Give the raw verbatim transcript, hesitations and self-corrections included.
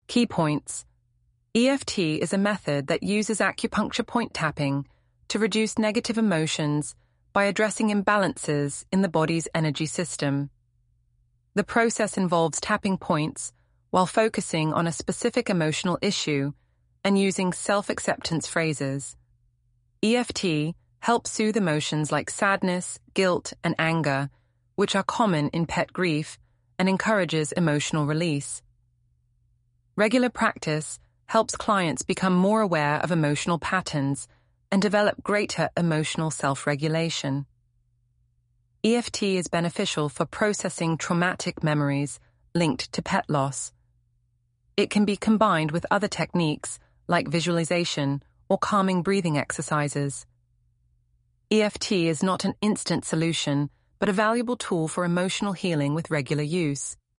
Key points. E F T is a method that uses acupuncture point tapping to reduce negative emotions by addressing imbalances in the body's energy system. The process involves tapping points while focusing on a specific emotional issue and using self-acceptance phrases. E F T helps soothe emotions like sadness, guilt, and anger, which are common in pet grief, and encourages emotional release. Regular practice helps clients become more aware of emotional patterns and develop greater emotional self-regulation. E F T is beneficial for processing traumatic memories linked to pet loss. It can be combined with other techniques like visualization or calming breathing exercises. E F T is not an instant solution, but a valuable tool for emotional healing with regular use.